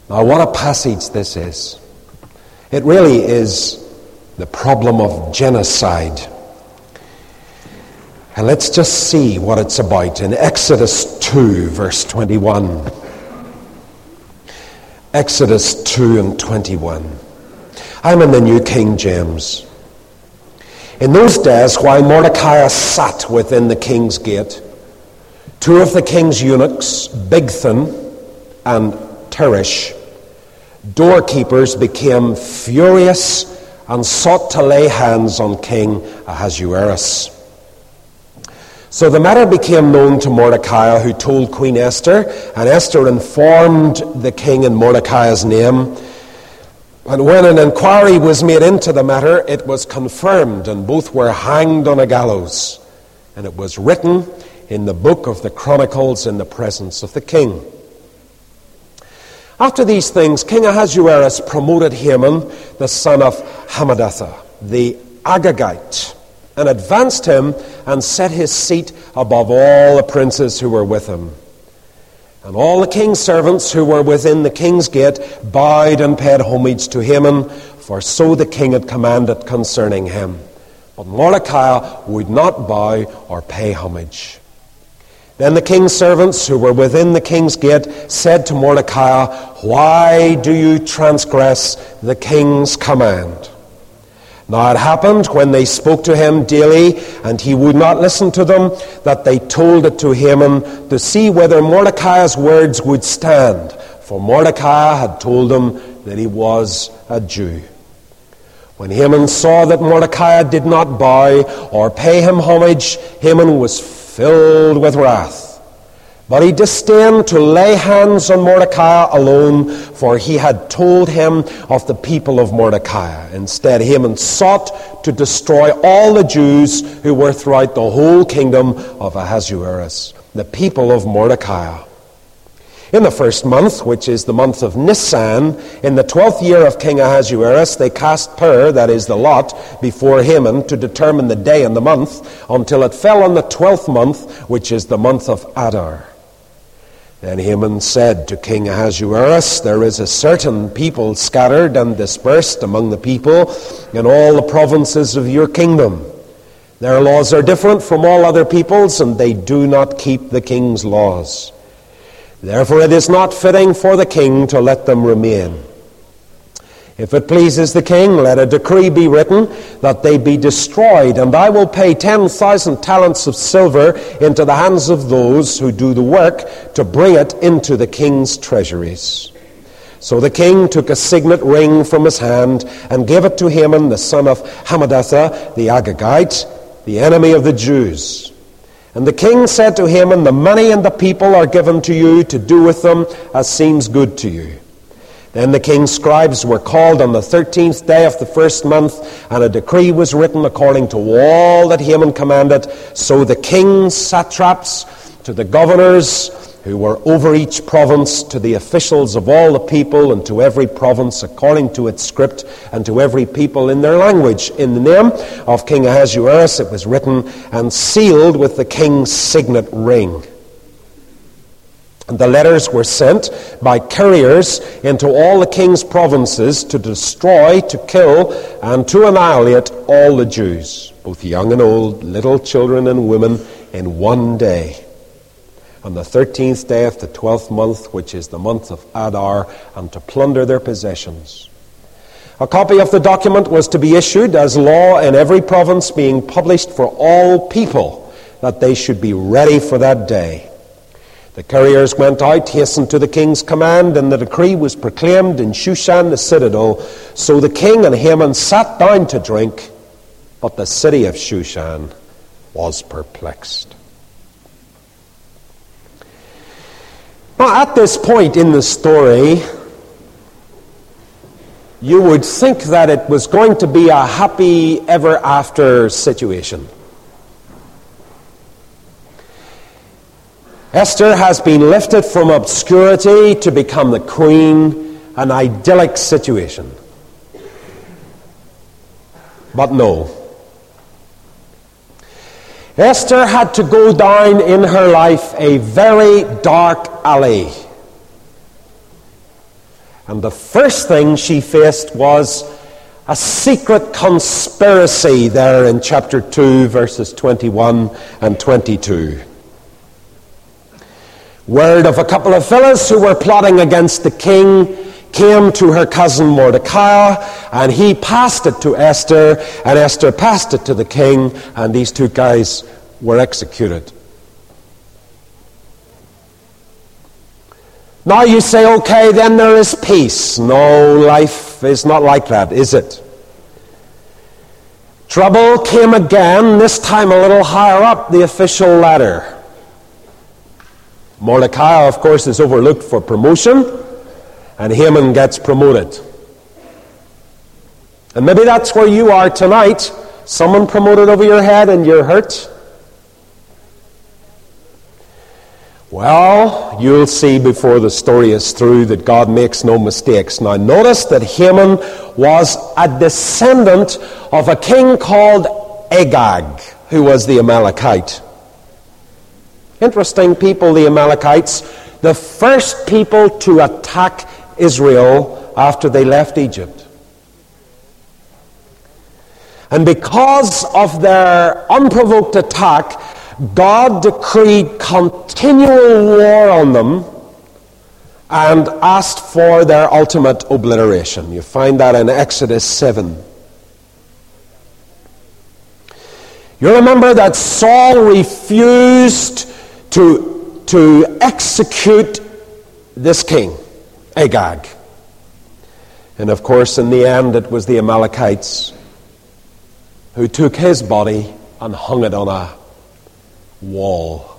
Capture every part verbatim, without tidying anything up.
Now, what a passage this is. It really is the problem of genocide. And let's just see what it's about in Exodus two, verse twenty-one. Exodus two and twenty-one. I'm in the New King James. In those days, while Mordecai sat within the king's gate, two of the king's eunuchs, Bigthan and Teresh, doorkeepers, became furious and sought to lay hands on King Ahasuerus. So the matter became known to Mordecai, who told Queen Esther, and Esther informed the king in Mordecai's name. And when an inquiry was made into the matter, it was confirmed, and both were hanged on a gallows. And it was written in the book of the Chronicles in the presence of the king. After these things, King Ahasuerus promoted Haman, the son of Hammedatha, the Agagite, and advanced him and set his seat above all the princes who were with him. And all the king's servants who were within the king's gate bowed and paid homage to Haman, for so the king had commanded concerning him. But Mordecai would not bow or pay homage. Then the king's servants who were within the king's gate said to Mordecai, "Why do you transgress the king's command?" Now it happened, when they spoke to him daily, and he would not listen to them, that they told it to Haman, to see whether Mordecai's words would stand. For Mordecai had told them that he was a Jew. When Haman saw that Mordecai did not bow or pay him homage, Haman was filled with wrath. But he disdained to lay hands on Mordecai alone, for he had told him of the people of Mordecai. Instead, Haman sought to destroy all the Jews who were throughout the whole kingdom of Ahasuerus, the people of Mordecai. In the first month, which is the month of Nisan, in the twelfth year of King Ahasuerus, they cast pur, that is the lot, before Haman to determine the day and the month, until it fell on the twelfth month, which is the month of Adar. Then Haman said to King Ahasuerus, "There is a certain people scattered and dispersed among the people in all the provinces of your kingdom. Their laws are different from all other peoples, and they do not keep the king's laws. Therefore it is not fitting for the king to let them remain. If it pleases the king, let a decree be written that they be destroyed, and I will pay ten thousand talents of silver into the hands of those who do the work to bring it into the king's treasuries." So the king took a signet ring from his hand and gave it to Haman, the son of Hammedatha, the Agagite, the enemy of the Jews. And the king said to Haman, "The money and the people are given to you to do with them as seems good to you." Then the king's scribes were called on the thirteenth day of the first month, and a decree was written according to all that Haman commanded. So the king's satraps, to the governors who were over each province, to the officials of all the people, and to every province according to its script, and to every people in their language, in the name of King Ahasuerus it was written, and sealed with the king's signet ring. And the letters were sent by couriers into all the king's provinces to destroy, to kill, and to annihilate all the Jews, both young and old, little children and women, in one day, on the thirteenth day of the twelfth month, which is the month of Adar, and to plunder their possessions. A copy of the document was to be issued as law in every province, being published for all people, that they should be ready for that day. The couriers went out, hastened to the king's command, and the decree was proclaimed in Shushan the citadel. So the king and Haman sat down to drink, but the city of Shushan was perplexed. Now, at this point in the story, you would think that it was going to be a happy ever after situation. Esther has been lifted from obscurity to become the queen, an idyllic situation. But no. Esther had to go down in her life a very dark alley. And the first thing she faced was a secret conspiracy there in chapter two, verses twenty-one and twenty-two. Word of a couple of fellows who were plotting against the king came to her cousin Mordecai, and he passed it to Esther, and Esther passed it to the king, and these two guys were executed. Now you say, okay, then there is peace. No, life is not like that, is it? Trouble came again, this time a little higher up the official ladder. Mordecai, of course, is overlooked for promotion, and Haman gets promoted. And maybe that's where you are tonight. Someone promoted over your head and you're hurt. Well, you'll see before the story is through that God makes no mistakes. Now notice that Haman was a descendant of a king called Agag, who was the Amalekite. Interesting people, the Amalekites, the first people to attack Israel after they left Egypt. And because of their unprovoked attack, God decreed continual war on them and asked for their ultimate obliteration. You find that in Exodus seven. You remember that Saul refused to, to execute this king, Agag. And of course, in the end, it was the Amalekites who took his body and hung it on a wall.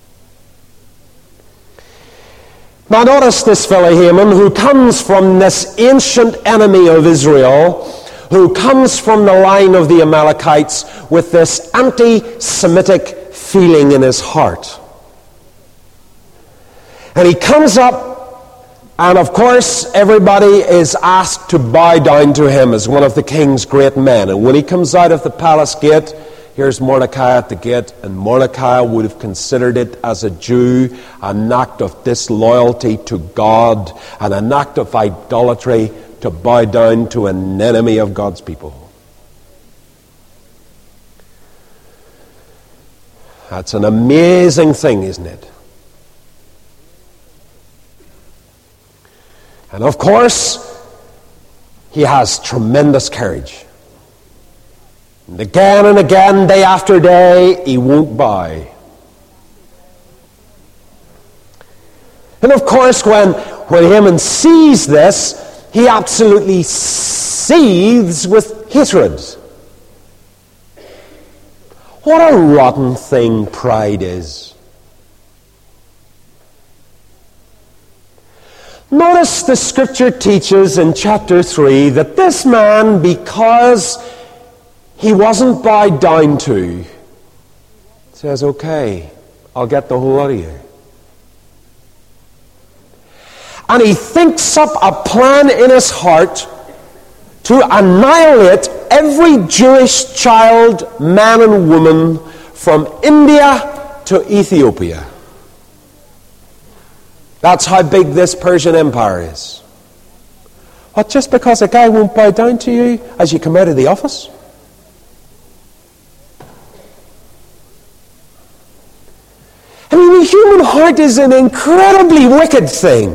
Now notice this fellow Haman, who comes from this ancient enemy of Israel, who comes from the line of the Amalekites with this anti-Semitic feeling in his heart. And he comes up, and of course everybody is asked to bow down to him as one of the king's great men. And when he comes out of the palace gate, here's Mordecai at the gate, and Mordecai would have considered it as a Jew an act of disloyalty to God and an act of idolatry to bow down to an enemy of God's people. That's an amazing thing, isn't it? And of course, he has tremendous courage. And again and again, day after day, he won't bow. And of course, when, when Haman sees this, he absolutely seethes with hatred. What a rotten thing pride is. Notice the scripture teaches in chapter three that this man, because he wasn't bowed down to, says, okay, I'll get the whole lot of you. And he thinks up a plan in his heart to annihilate every Jewish child, man and woman, from India to Ethiopia. That's how big this Persian Empire is. What, just because a guy won't bow down to you as you come out of the office? I mean, the human heart is an incredibly wicked thing.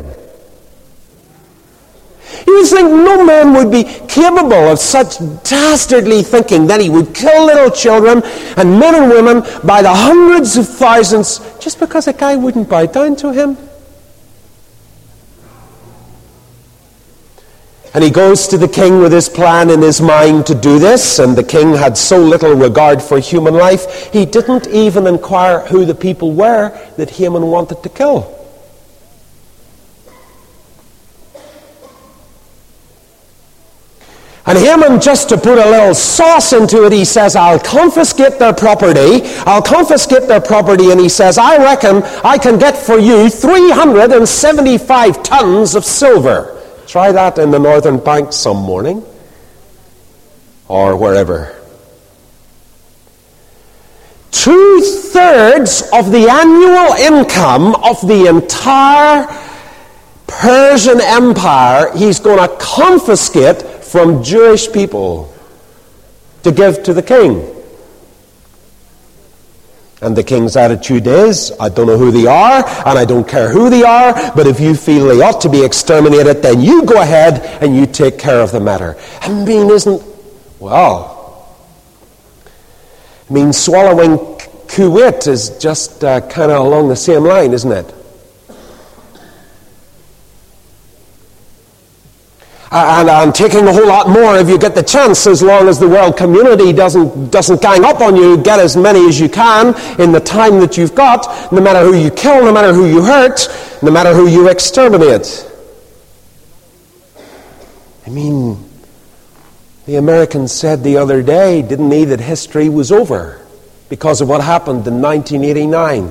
You would think no man would be capable of such dastardly thinking that he would kill little children and men and women by the hundreds of thousands just because a guy wouldn't bow down to him. And he goes to the king with his plan in his mind to do this, and the king had so little regard for human life, he didn't even inquire who the people were that Haman wanted to kill. And Haman, just to put a little sauce into it, he says, I'll confiscate their property. I'll confiscate their property, and he says, I reckon I can get for you three hundred seventy-five tons of silver. Try that in the Northern Bank some morning, or wherever. Two-thirds of the annual income of the entire Persian Empire he's going to confiscate from Jewish people to give to the king. And the king's attitude is, I don't know who they are, and I don't care who they are, but if you feel they ought to be exterminated, then you go ahead and you take care of the matter. I mean, isn't, well, I mean, swallowing Kuwait is just uh, kind of along the same line, isn't it? And, and taking a whole lot more if you get the chance, as long as the world community doesn't doesn't gang up on you. Get as many as you can in the time that you've got, no matter who you kill, no matter who you hurt, no matter who you exterminate. I mean, the Americans said the other day, didn't they, that history was over because of what happened in nineteen eighty-nine.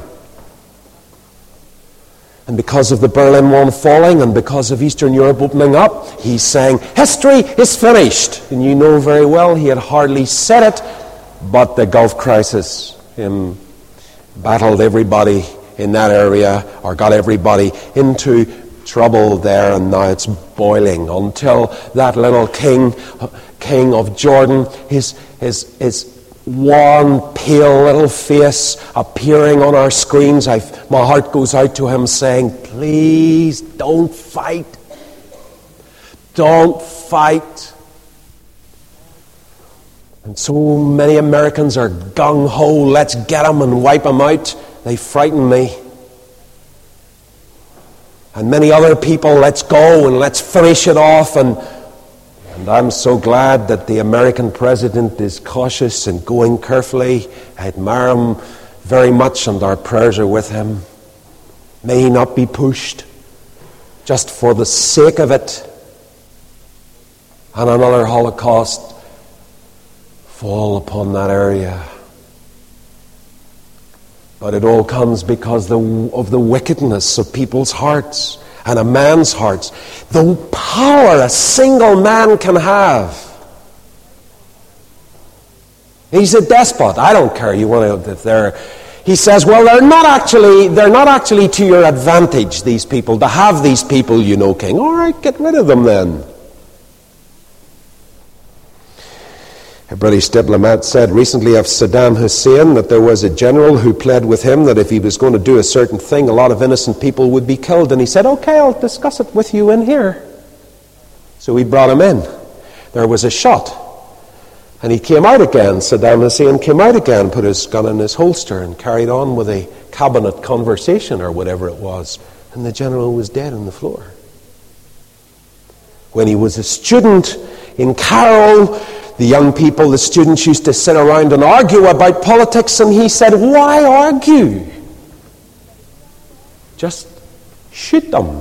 And because of the Berlin Wall falling and because of Eastern Europe opening up, he's saying, history is finished. And you know very well he had hardly said it, but the Gulf crisis um, battled everybody in that area, or got everybody into trouble there, and now it's boiling until that little king, king of Jordan, his, his, his one pale little face appearing on our screens. I've, my heart goes out to him saying, please don't fight. Don't fight. And so many Americans are gung-ho, let's get them and wipe them out. They frighten me. And many other people, let's go and let's finish it off. And And I'm so glad that the American president is cautious and going carefully. I admire him very much, and our prayers are with him. May he not be pushed just for the sake of it, and another Holocaust fall upon that area. But it all comes because of the wickedness of people's hearts. And a man's hearts, the power a single man can have. He's a despot. I don't care. You want to, if they're, he says, well, they're not actually, they're not actually to your advantage, these people, to have these people, you know, king. All right, get rid of them then. A British diplomat said recently of Saddam Hussein that there was a general who pled with him that if he was going to do a certain thing, a lot of innocent people would be killed. And he said, okay, I'll discuss it with you in here. So we brought him in. There was a shot. And he came out again. Saddam Hussein came out again, put his gun in his holster and carried on with a cabinet conversation or whatever it was. And the general was dead on the floor. When he was a student in Cairo, the young people, the students, used to sit around and argue about politics, and he said, why argue? Just shoot them.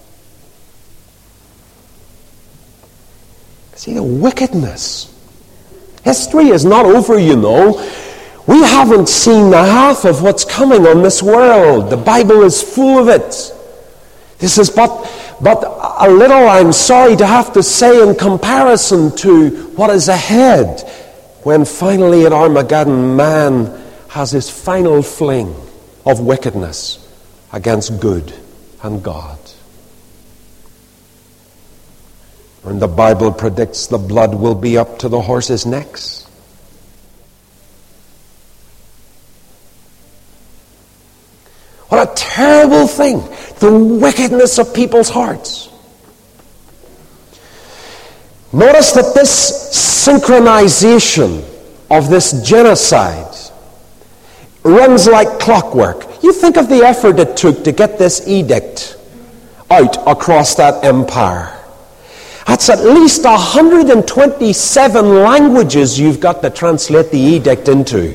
See the wickedness. History is not over, you know. We haven't seen the half of what's coming on this world. The Bible is full of it. This is but, but a little, I'm sorry to have to say, in comparison to what is ahead, when finally at Armageddon man has his final fling of wickedness against good and God. And the Bible predicts the blood will be up to the horses' necks. What a terrible thing, the wickedness of people's hearts. Notice that this synchronization of this genocide runs like clockwork. You think of the effort it took to get this edict out across that empire. That's at least one hundred twenty-seven languages you've got to translate the edict into.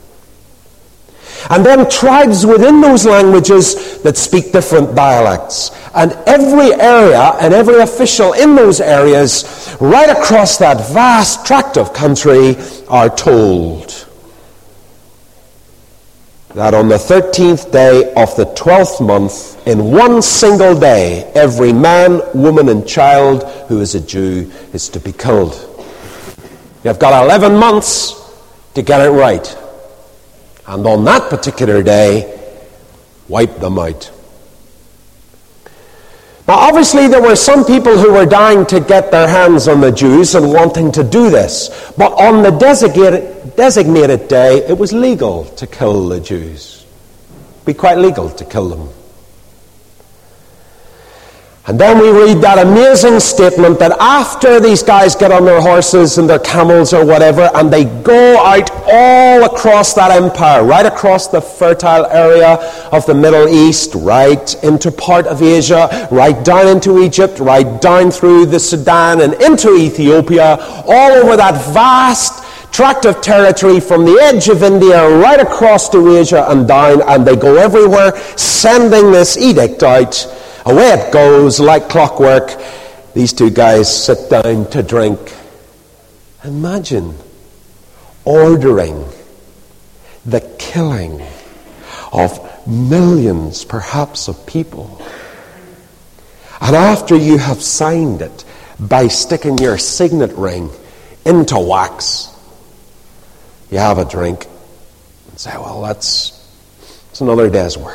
And then tribes within those languages that speak different dialects. And every area and every official in those areas, right across that vast tract of country, are told that on the thirteenth day of the twelfth month, in one single day, every man, woman, and child who is a Jew is to be killed. You've got eleven months to get it right. And on that particular day, wipe them out. Now, obviously, there were some people who were dying to get their hands on the Jews and wanting to do this. But on the designated, designated day, it was legal to kill the Jews. It would be quite legal to kill them. And then we read that amazing statement that after these guys get on their horses and their camels or whatever, and they go out all across that empire, right across the fertile area of the Middle East, right into part of Asia, right down into Egypt, right down through the Sudan and into Ethiopia, all over that vast tract of territory from the edge of India right across to Asia and down, and they go everywhere sending this edict out. Away it goes like clockwork. These two guys sit down to drink. Imagine ordering the killing of millions, perhaps, of people. And after you have signed it by sticking your signet ring into wax, you have a drink and say, well, that's, that's another day's work.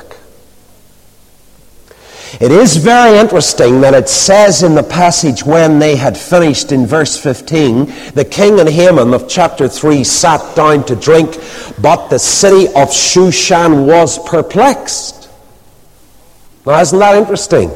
It is very interesting that it says in the passage when they had finished in verse fifteen, the king and Haman of chapter three sat down to drink, but the city of Shushan was perplexed. Now, isn't that interesting?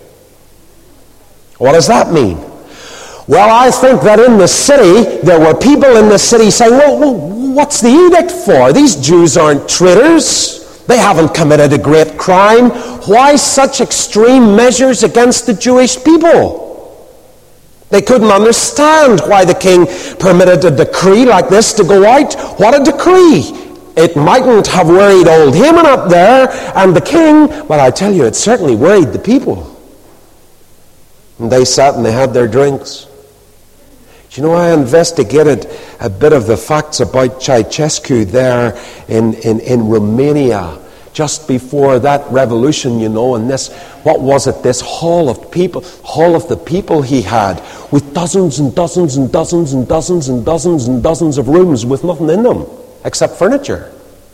What does that mean? Well, I think that in the city, there were people in the city saying, well, well what's the edict for? These Jews aren't traitors. They haven't committed a great crime. Why such extreme measures against the Jewish people? They couldn't understand why the king permitted a decree like this to go out. What a decree! It mightn't have worried old Haman up there and the king, but I tell you, it certainly worried the people. And they sat and they had their drinks. Do you know, I investigated a bit of the facts about Ceausescu there in, in, in Romania just before that revolution, you know, and this, what was it, this hall of people, hall of the people he had with dozens and dozens and dozens and dozens and dozens and dozens of rooms with nothing in them except furniture.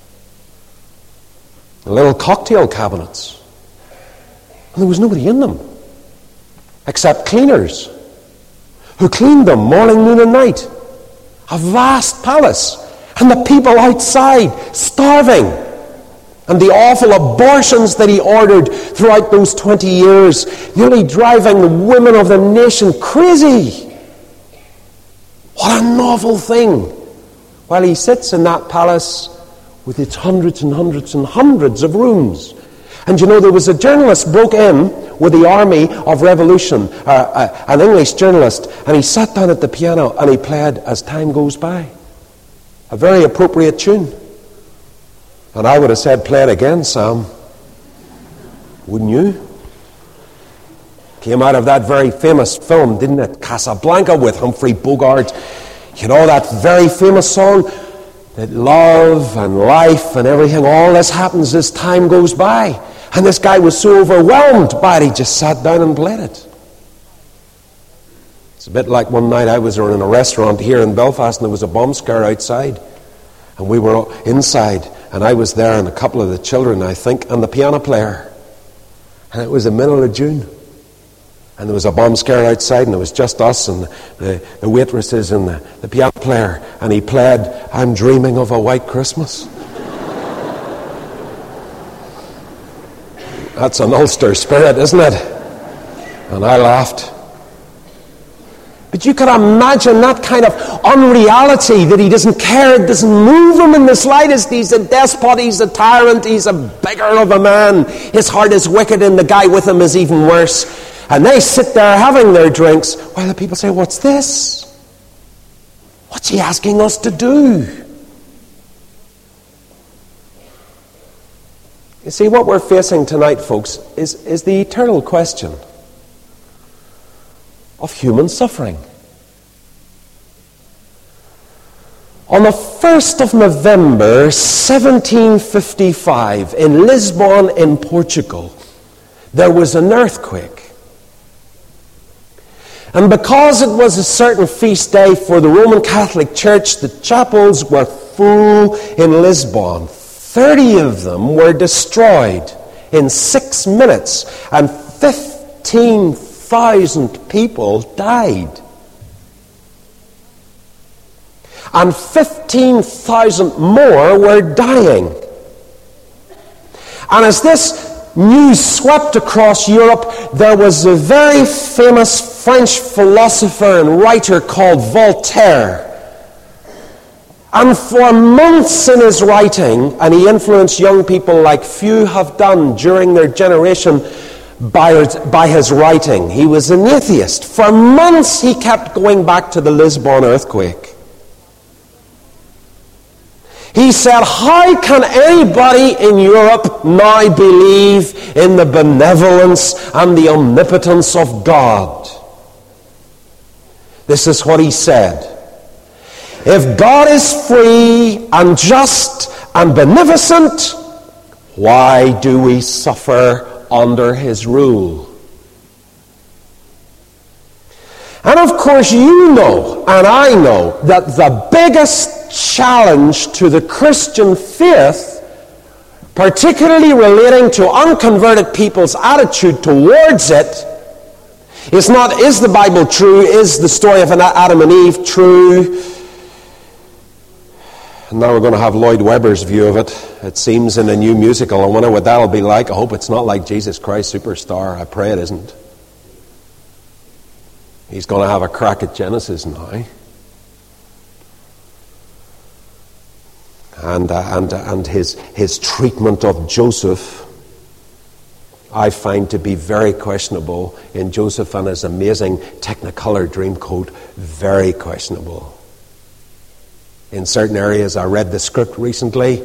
Little cocktail cabinets. And there was nobody in them except cleaners who cleaned them morning, noon and night. A vast palace. And the people outside starving. And the awful abortions that he ordered throughout those twenty years, nearly driving the women of the nation crazy. What an awful thing. While he sits in that palace with its hundreds and hundreds and hundreds of rooms. And you know, there was a journalist broke in with the army of revolution, uh, uh, an English journalist, and he sat down at the piano and he played As Time Goes By. A very appropriate tune. And I would have said, play it again, Sam. Wouldn't you? Came out of that very famous film, didn't it? Casablanca with Humphrey Bogart. You know, that very famous song, that love and life and everything, all this happens as time goes by. And this guy was so overwhelmed by it, he just sat down and played it. It's a bit like one night I was in a restaurant here in Belfast and there was a bomb scare outside. And we were inside and I was there and a couple of the children, I think, and the piano player. And it was the middle of June. And there was a bomb scare outside and it was just us and the, the waitresses and the, the piano player. And he played, I'm Dreaming of a White Christmas. That's an Ulster spirit, isn't it? And I laughed. But you could imagine that kind of unreality, that he doesn't care, it doesn't move him in the slightest. He's a despot, he's a tyrant, he's a beggar of a man. His heart is wicked and the guy with him is even worse. And they sit there having their drinks while the people say, what's this? What's he asking us to do? You see, what we're facing tonight, folks, is, is the eternal question of human suffering. On the first of November, seventeen fifty-five, in Lisbon, in Portugal, there was an earthquake. And because it was a certain feast day for the Roman Catholic Church, the chapels were full in Lisbon. Thirty of them were destroyed in six minutes, and fifteen thousand people died. And fifteen thousand more were dying. And as this news swept across Europe, there was a very famous French philosopher and writer called Voltaire. And for months in his writing, and he influenced young people like few have done during their generation by his, by his writing. He was an atheist. For months he kept going back to the Lisbon earthquake. He said, how can anybody in Europe now believe in the benevolence and the omnipotence of God? This is what he said. If God is free and just and beneficent, why do we suffer under his rule? And of course you know, and I know, that the biggest challenge to the Christian faith, particularly relating to unconverted people's attitude towards it, is not, is the Bible true? Is the story of Adam and Eve true? And now we're going to have Lloyd Webber's view of it, it seems, in a new musical. I wonder what that'll be like. I hope it's not like Jesus Christ Superstar. I pray it isn't. He's going to have a crack at Genesis now. And, uh, and, uh, and his, his treatment of Joseph, I find to be very questionable in Joseph and his amazing Technicolor Dreamcoat. Very questionable. In certain areas, I read the script recently.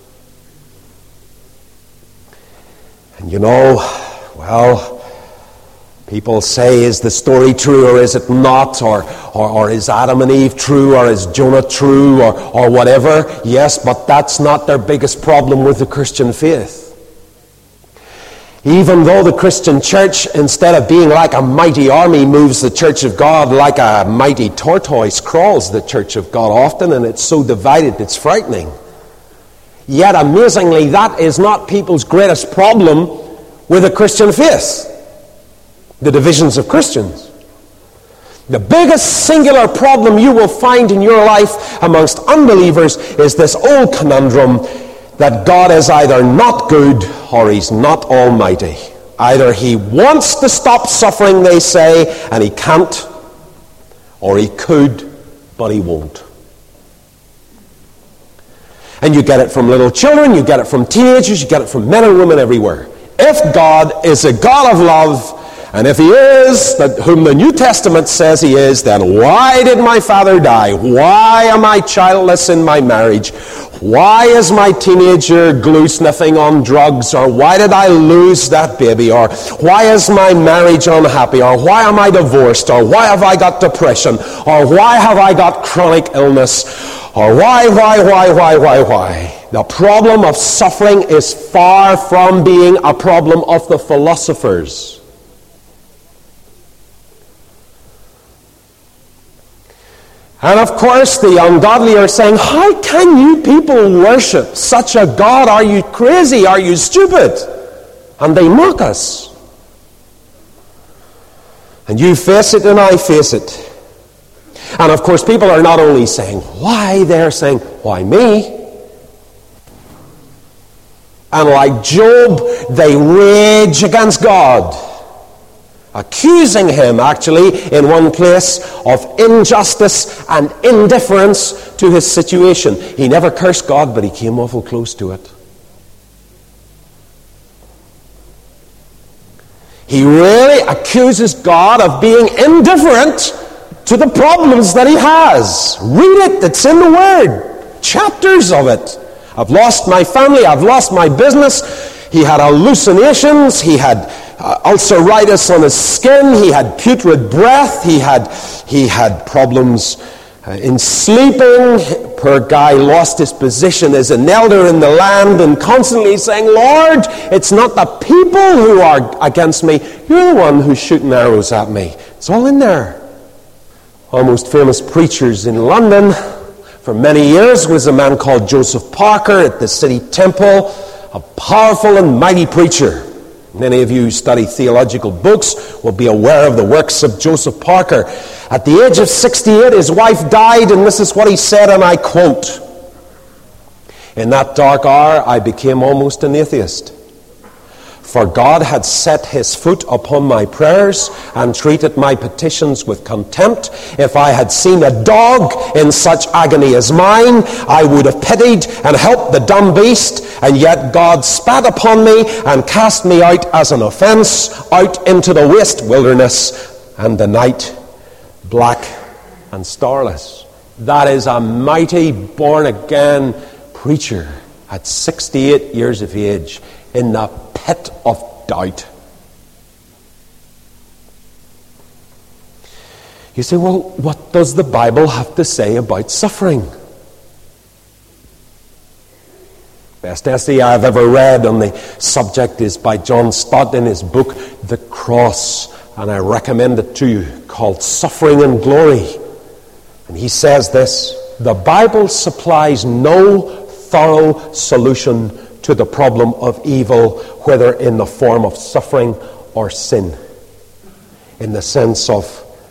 And you know, well, people say, is the story true or is it not? Or, or, or is Adam and Eve true? Or is Jonah true? Or, or whatever. Yes, but that's not their biggest problem with the Christian faith. Even though the Christian church, instead of being like a mighty army, moves the church of God like a mighty tortoise crawls the church of God often, and it's so divided it's frightening. Yet amazingly, that is not people's greatest problem with the Christian faith. The divisions of Christians. The biggest singular problem you will find in your life amongst unbelievers is this old conundrum that God is either not good or he's not almighty. Either he wants to stop suffering, they say, and he can't, or he could, but he won't. And you get it from little children, you get it from teenagers, you get it from men and women everywhere. If God is a God of love, and if he is, that whom the New Testament says he is, then why did my father die? Why am I childless in my marriage? Why is my teenager glue sniffing on drugs? Or why did I lose that baby? Or why is my marriage unhappy? Or why am I divorced? Or why have I got depression? Or why have I got chronic illness? Or why, why, why, why, why, why? The problem of suffering is far from being a problem of the philosophers. And of course, the ungodly are saying, how can you people worship such a God? Are you crazy? Are you stupid? And they mock us. And you face it and I face it. And of course, people are not only saying, why? They're saying, why me? And like Job, they rage against God. Accusing him, actually, in one place, of injustice and indifference to his situation. He never cursed God, but he came awful close to it. He really accuses God of being indifferent to the problems that he has. Read it, it's in the Word. Chapters of it. I've lost my family, I've lost my business. He had hallucinations, he had Uh, ulceritis on his skin, he had putrid breath, he had he had problems uh, in sleeping. Poor guy lost his position as an elder in the land and constantly saying, Lord, it's not the people who are against me, you're the one who's shooting arrows at me. It's all in there. One of the most famous preachers in London for many years was a man called Joseph Parker at the City Temple, a powerful and mighty preacher. Many of you who study theological books will be aware of the works of Joseph Parker. At the age of sixty-eight, his wife died, and this is what he said, and I quote, "In that dark hour, I became almost an atheist. For God had set his foot upon my prayers and treated my petitions with contempt. If I had seen a dog in such agony as mine, I would have pitied and helped the dumb beast. And yet God spat upon me and cast me out as an offense, out into the waste wilderness, and the night black and starless." That is a mighty born-again preacher at sixty-eight years of age in the pit of doubt. You say, well, what does the Bible have to say about suffering? Best essay I've ever read on the subject is by John Stott in his book, The Cross, and I recommend it to you, called Suffering and Glory. And he says this: the Bible supplies no thorough solution to the problem of evil, whether in the form of suffering or sin. In the sense of,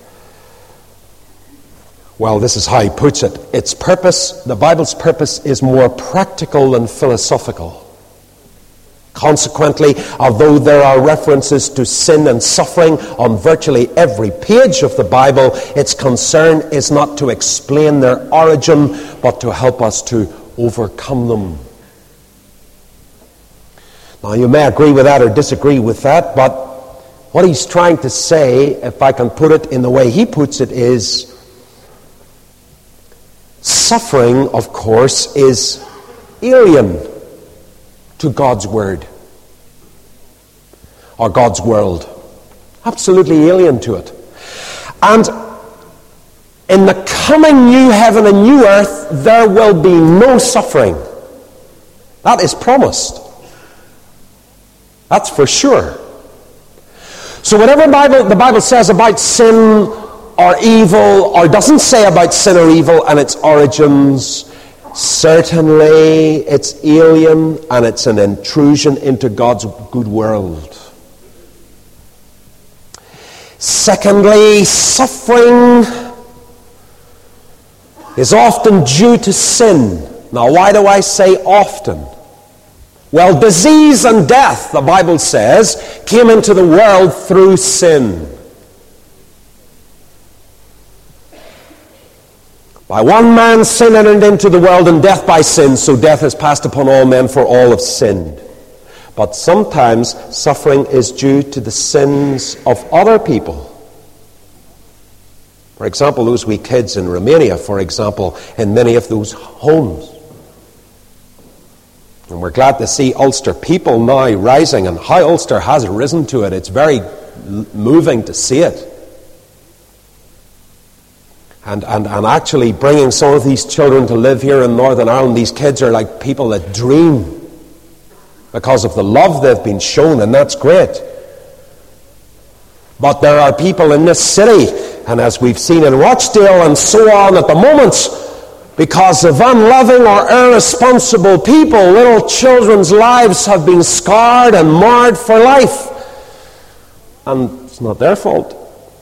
well, this is how he puts it. Its purpose, the Bible's purpose, is more practical than philosophical. Consequently, although there are references to sin and suffering on virtually every page of the Bible, its concern is not to explain their origin, but to help us to overcome them. Now, you may agree with that or disagree with that, but what he's trying to say, if I can put it in the way he puts it, is suffering, of course, is alien to God's Word or God's world. Absolutely alien to it. And in the coming new heaven and new earth, there will be no suffering. That is promised. That's for sure. So whatever Bible, the Bible says about sin or evil, or doesn't say about sin or evil and its origins, certainly it's alien and it's an intrusion into God's good world. Secondly, suffering is often due to sin. Now, why do I say often? Well, disease and death, the Bible says, came into the world through sin. By one man sin entered into the world, and death by sin, so death has passed upon all men, for all have sinned. But sometimes suffering is due to the sins of other people. For example, those wee kids in Romania, for example, in many of those homes. And we're glad to see Ulster people now rising, and how Ulster has risen to it. It's very moving to see it. And, and, and actually bringing some of these children to live here in Northern Ireland, these kids are like people that dream because of the love they've been shown, and that's great. But there are people in this city, and as we've seen in Rochdale and so on at the moment, because of unloving or irresponsible people, little children's lives have been scarred and marred for life. And it's not their fault.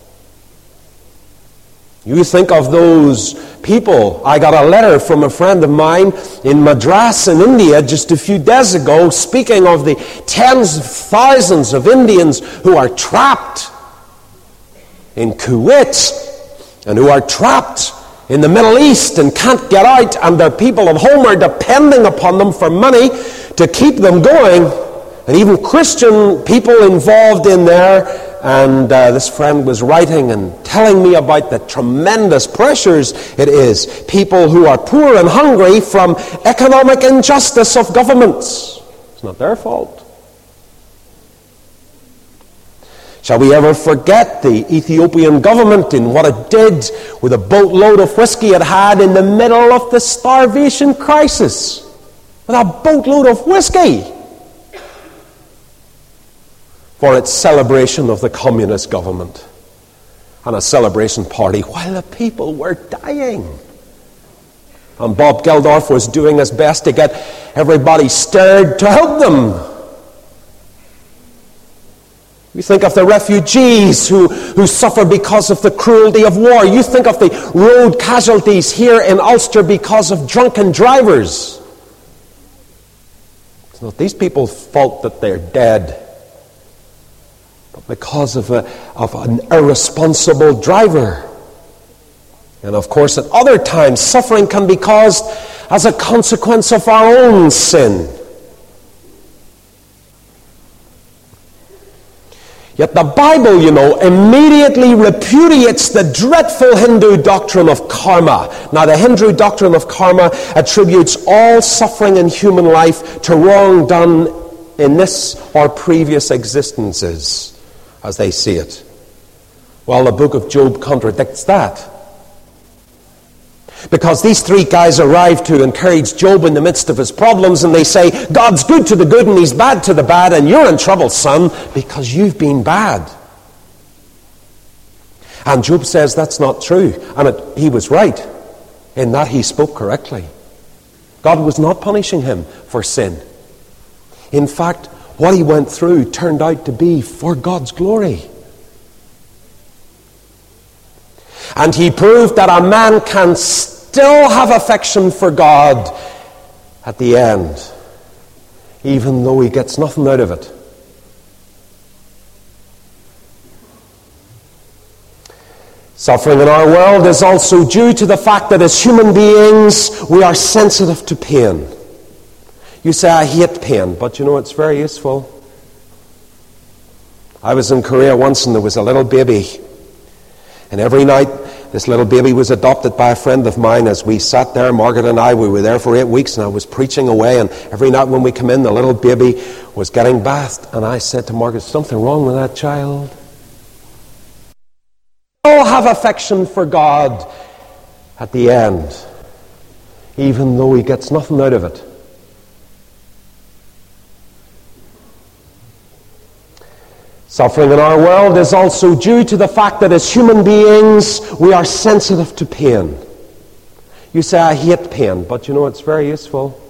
You think of those people. I got a letter from a friend of mine in Madras in India just a few days ago, speaking of the tens of thousands of Indians who are trapped in Kuwait and who are trapped in the Middle East and can't get out, and their people at home are depending upon them for money to keep them going, and even Christian people involved in there. And uh, this friend was writing and telling me about the tremendous pressures it is. People who are poor and hungry from economic injustice of governments. It's not their fault. Shall we ever forget the Ethiopian government and what it did with a boatload of whiskey it had in the middle of the starvation crisis? With a boatload of whiskey for its celebration of the communist government and a celebration party while the people were dying. And Bob Geldof was doing his best to get everybody stirred to help them. You think of the refugees who, who suffer because of the cruelty of war. You think of the road casualties here in Ulster because of drunken drivers. It's not these people's fault that they're dead, but because of, a, of an irresponsible driver. And of course, at other times, suffering can be caused as a consequence of our own sin. Yet the Bible, you know, immediately repudiates the dreadful Hindu doctrine of karma. Now, the Hindu doctrine of karma attributes all suffering in human life to wrong done in this or previous existences, as they see it. Well, the book of Job contradicts that. Because these three guys arrive to encourage Job in the midst of his problems, and they say, God's good to the good and he's bad to the bad, and you're in trouble, son, because you've been bad. And Job says that's not true. And it, he was right in that he spoke correctly. God was not punishing him for sin. In fact, what he went through turned out to be for God's glory. And he proved that a man can still have affection for God at the end, even though he gets nothing out of it. Suffering in our world is also due to the fact that as human beings, we are sensitive to pain. You say, I hate pain, but you know, it's very useful. I was in Korea once and there was a little baby. And every night, this little baby was adopted by a friend of mine. As we sat there, Margaret and I, we were there for eight weeks, and I was preaching away. And every night when we come in, the little baby was getting bathed. And I said to Margaret, something wrong with that child? We all have affection for God at the end, even though he gets nothing out of it. Suffering in our world is also due to the fact that as human beings, we are sensitive to pain. You say, I hate pain, but you know, it's very useful.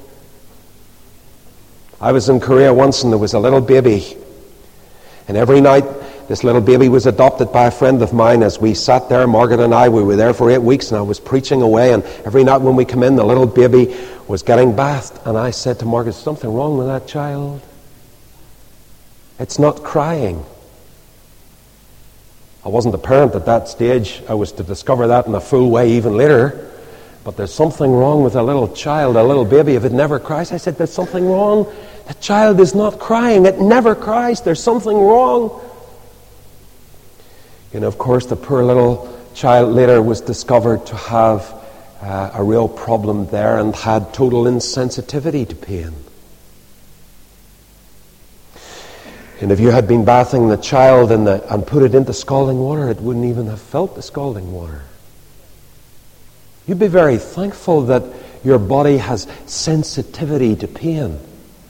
I was in Korea once and there was a little baby. And every night, this little baby was adopted by a friend of mine. As we sat there, Margaret and I, we were there for eight weeks, and I was preaching away. And every night when we come in, the little baby was getting bathed. And I said to Margaret, something wrong with that child? It's not crying. I wasn't a parent at that stage. I was to discover that in a full way even later. But there's something wrong with a little child, a little baby, if it never cries. I said, there's something wrong. The child is not crying. It never cries. There's something wrong. And of course, the poor little child later was discovered to have uh, a real problem there and had total insensitivity to pain. And if you had been bathing the child in the, and put it into scalding water, it wouldn't even have felt the scalding water. You'd be very thankful that your body has sensitivity to pain.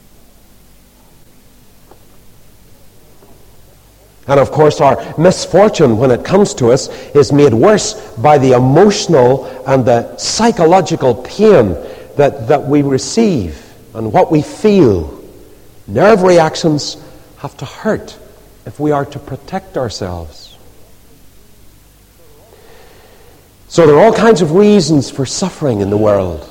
And of course, our misfortune, when it comes to us, is made worse by the emotional and the psychological pain that, that we receive and what we feel. Nerve reactions have to hurt if we are to protect ourselves. So there are all kinds of reasons for suffering in the world.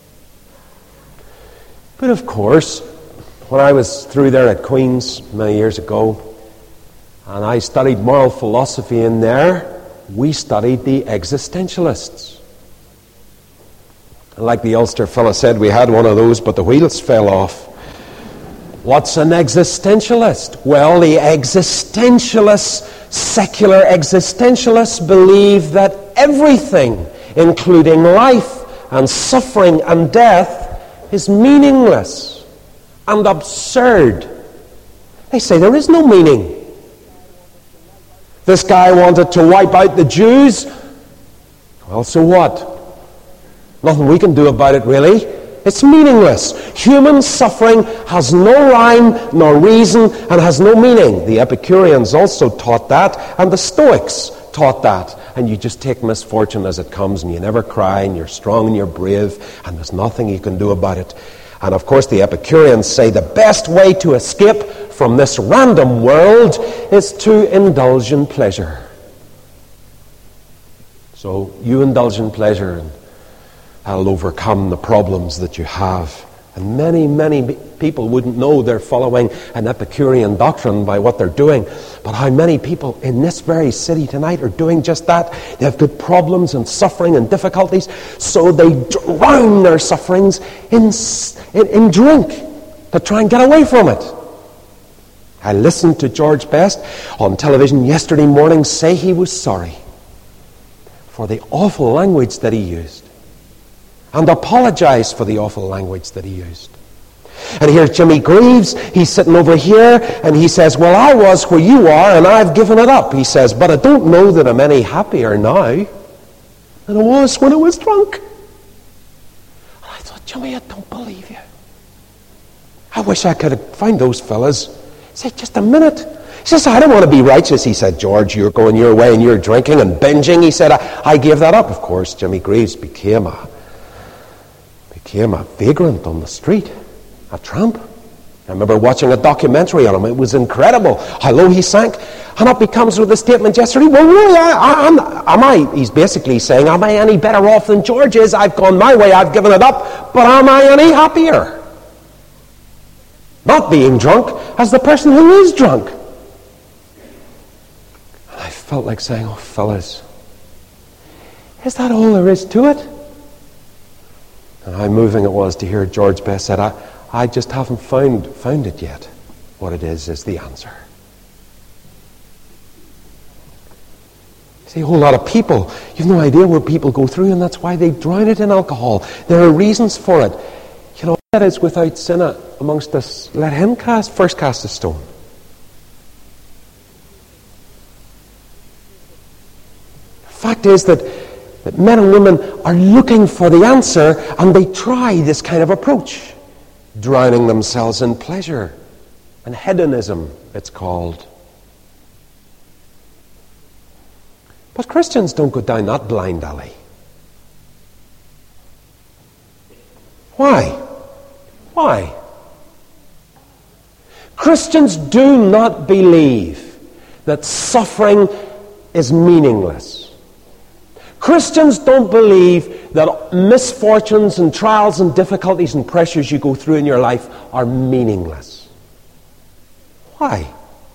But of course, when I was through there at Queen's many years ago, and I studied moral philosophy in there, we studied the existentialists. And like the Ulster fellow said, we had one of those, but the wheels fell off. What's an existentialist? Well, the existentialists, secular existentialists, believe that everything, including life and suffering and death, is meaningless and absurd. They say there is no meaning. This guy wanted to wipe out the Jews. Well, so what? Nothing we can do about it, really. It's meaningless. Human suffering has no rhyme nor reason and has no meaning. The Epicureans also taught that, and the Stoics taught that. And you just take misfortune as it comes, and you never cry, and you're strong and you're brave, and there's nothing you can do about it. And of course, the Epicureans say the best way to escape from this random world is to indulge in pleasure. So you indulge in pleasure, and that'll overcome the problems that you have. And many, many people wouldn't know they're following an Epicurean doctrine by what they're doing. But how many people in this very city tonight are doing just that? They have good problems and suffering and difficulties, so they drown their sufferings in, in, in drink to try and get away from it. I listened to George Best on television yesterday morning say he was sorry for the awful language that he used, and apologize for the awful language that he used. And here's Jimmy Greaves. He's sitting over here, and he says, well, I was where you are, and I've given it up. He says, but I don't know that I'm any happier now than I was when I was drunk. And I thought, Jimmy, I don't believe you. I wish I could find those fellas. Say, just a minute. He says, I don't want to be righteous. He said, George, you're going your way, and you're drinking and binging. He said, I, I gave that up. Of course, Jimmy Greaves became a became a vagrant on the street, a tramp. I remember watching a documentary on him. It was incredible how low he sank. And up he comes with a statement yesterday, well, really, I, I, am, am I, he's basically saying, am I any better off than George is? I've gone my way, I've given it up, but am I any happier? Not being drunk as the person who is drunk. And I felt like saying, oh, fellas, is that all there is to it? And how moving it was to hear George Best said, I, I just haven't found, found it yet. What it is is the answer. See, a whole lot of people, you've no idea where people go through, and that's why they drown it in alcohol. There are reasons for it. You know, that is without sin amongst us. Let him cast first cast a stone. The fact is that that men and women are looking for the answer, and they try this kind of approach, drowning themselves in pleasure and hedonism, it's called. But Christians don't go down that blind alley. Why? Why? Christians do not believe that suffering is meaningless. Christians don't believe that misfortunes and trials and difficulties and pressures you go through in your life are meaningless. Why?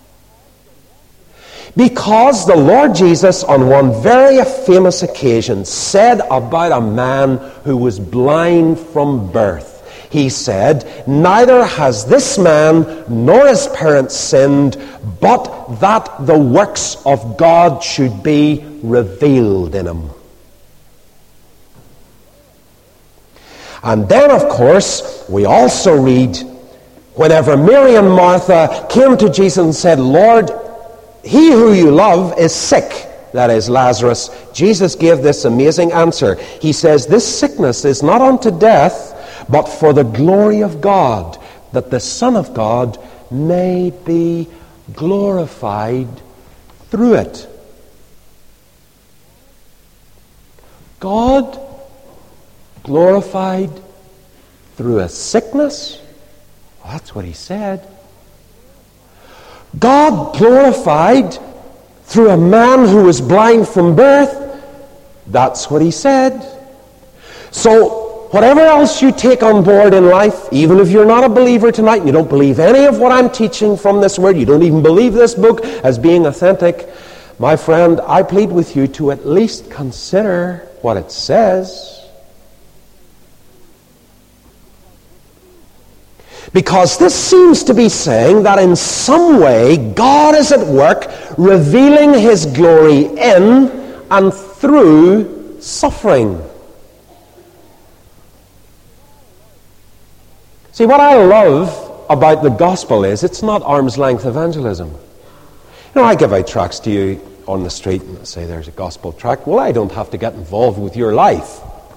Because the Lord Jesus, on one very famous occasion, said about a man who was blind from birth, he said, neither has this man nor his parents sinned, but that the works of God should be revealed in him. And then, of course, we also read, whenever Mary and Martha came to Jesus and said, Lord, he who you love is sick, that is Lazarus, Jesus gave this amazing answer. He says, this sickness is not unto death, but for the glory of God, that the Son of God may be glorified through it. God glorified through a sickness? Well, that's what he said. God glorified through a man who was blind from birth? That's what he said. So, whatever else you take on board in life, even if you're not a believer tonight, and you don't believe any of what I'm teaching from this word, you don't even believe this book as being authentic, my friend, I plead with you to at least consider what it says. Because this seems to be saying that in some way God is at work revealing his glory in and through suffering. See, what I love about the gospel is it's not arm's length evangelism. You know, I give out tracts to you on the street and say there's a gospel tract. Well, I don't have to get involved with your life.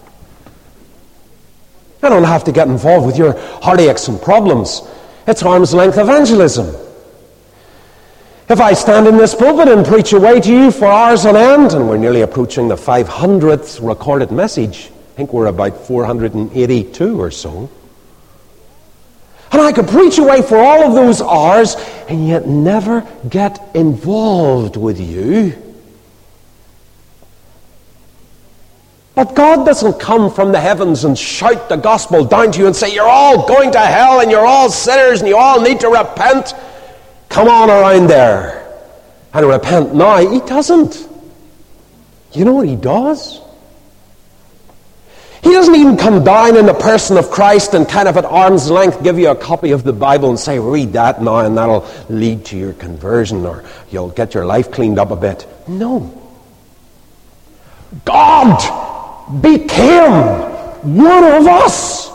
I don't have to get involved with your heartaches and problems. It's arm's length evangelism. If I stand in this pulpit and preach away to you for hours on end, and we're nearly approaching the five hundredth recorded message, I think we're about four hundred eighty-two or so. And I could preach away for all of those hours and yet never get involved with you. But God doesn't come from the heavens and shout the gospel down to you and say, you're all going to hell and you're all sinners and you all need to repent. Come on around there and repent now. He doesn't. You know what he does? He doesn't even come down in the person of Christ and kind of at arm's length give you a copy of the Bible and say, read that now and that'll lead to your conversion or you'll get your life cleaned up a bit. No. God became one of us.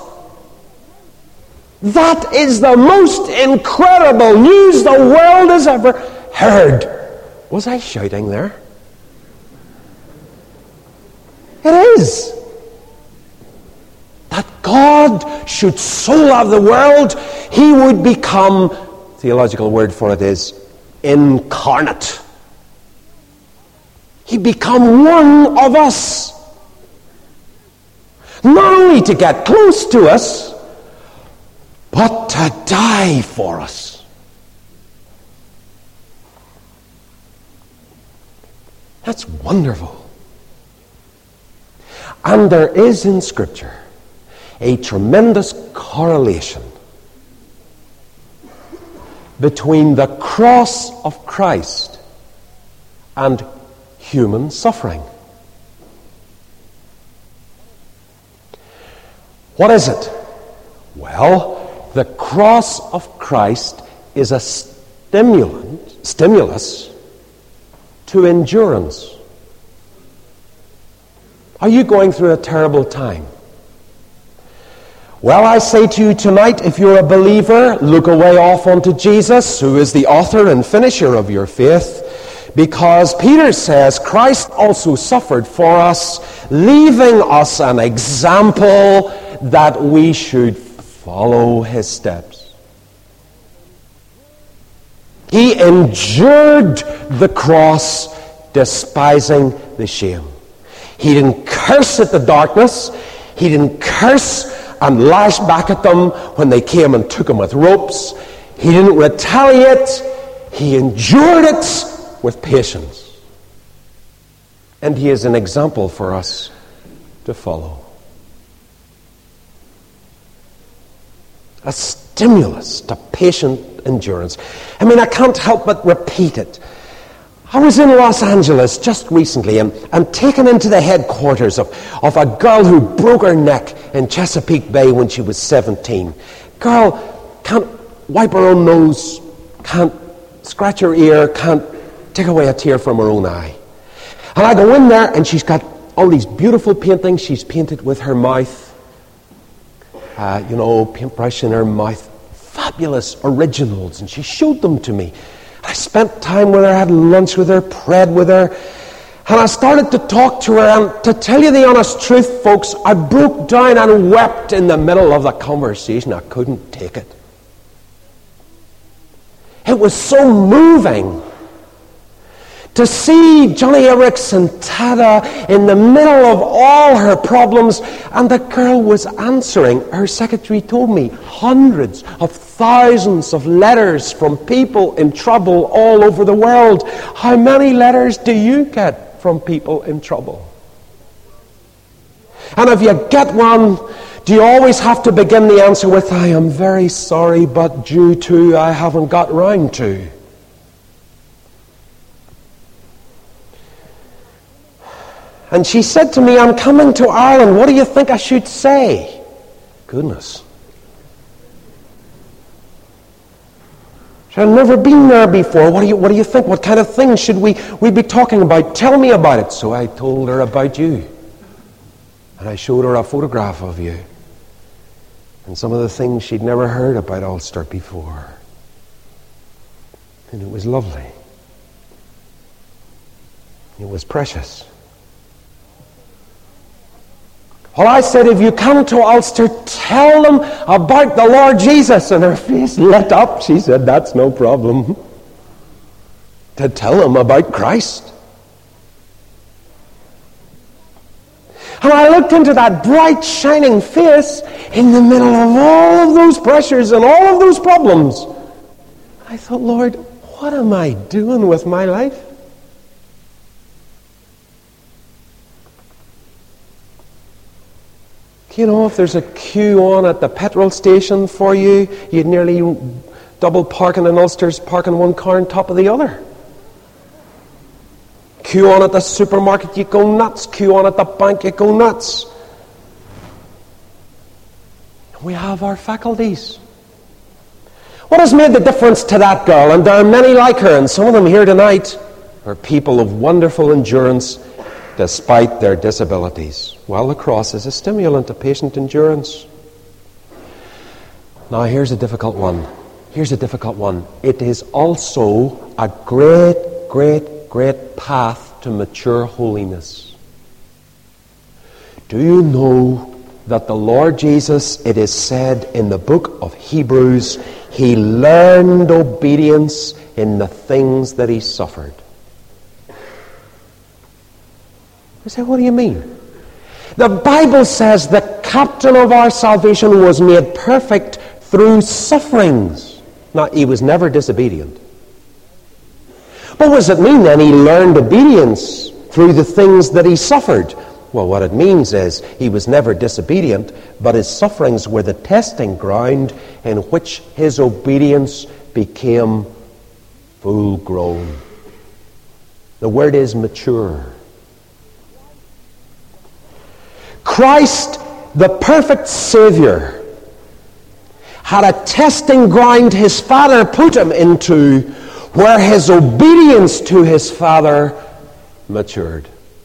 That is the most incredible news the world has ever heard. Was I shouting there? It is. That God should so love the world, he would become, theological word for it is, incarnate. He become one of us. Not only to get close to us, but to die for us. That's wonderful. And there is in Scripture a tremendous correlation between the cross of Christ and human suffering. What is it? Well, the cross of Christ is a stimulant, stimulus to endurance. Are you going through a terrible time? Well, I say to you tonight, if you're a believer, look away off unto Jesus, who is the author and finisher of your faith, because Peter says Christ also suffered for us, leaving us an example that we should follow his steps. He endured the cross, despising the shame. He didn't curse at the darkness. He didn't curse and lash back at them when they came and took him with ropes. He didn't retaliate. He endured it with patience. And he is an example for us to follow. A stimulus to patient endurance. I mean, I can't help but repeat it. I was in Los Angeles just recently and, and taken into the headquarters of, of a girl who broke her neck in Chesapeake Bay when she was seventeen. Girl can't wipe her own nose, can't scratch her ear, can't take away a tear from her own eye. And I go in there and she's got all these beautiful paintings she's painted with her mouth. Uh, you know, paintbrush in her mouth. Fabulous originals. And she showed them to me. I spent time with her, had lunch with her, prayed with her, and I started to talk to her, and to tell you the honest truth, folks, I broke down and wept in the middle of the conversation. I couldn't take it. It was so moving to see Johnny Erickson Tada in the middle of all her problems, and the girl was answering. Her secretary told me hundreds of thousands of letters from people in trouble all over the world. How many letters do you get from people in trouble? And if you get one, do you always have to begin the answer with, I am very sorry, but due to I haven't got round to? And she said to me, I'm coming to Ireland. What do you think I should say? Goodness. I've never been there before. What do you, what do you think? What kind of things should we, we be talking about? Tell me about it. So I told her about you. And I showed her a photograph of you. And some of the things she'd never heard about Ulster before. And it was lovely. It was precious. Well, I said, if you come to Ulster, tell them about the Lord Jesus. And her face lit up. She said, that's no problem. To tell them about Christ. And I looked into that bright, shining face in the middle of all of those pressures and all of those problems. I thought, Lord, what am I doing with my life? You know, if there's a queue on at the petrol station for you, you'd nearly double parking in Ulster's, parking one car on top of the other. Queue on at the supermarket, you go nuts. Queue on at the bank, you go nuts. We have our faculties. What has made the difference to that girl? And there are many like her, and some of them here tonight are people of wonderful endurance despite their disabilities. Well, the cross is a stimulant to patient endurance. Now, here's a difficult one. Here's a difficult one. It is also a great, great, great path to mature holiness. Do you know that the Lord Jesus, it is said in the book of Hebrews, He learned obedience in the things that He suffered? I say, what do you mean? The Bible says the captain of our salvation was made perfect through sufferings. Now, He was never disobedient. But what does it mean then? He learned obedience through the things that He suffered. Well, what it means is He was never disobedient, but His sufferings were the testing ground in which His obedience became full grown. The word is mature. Christ, the perfect Savior, had a testing ground His Father put Him into, where His obedience to His Father matured.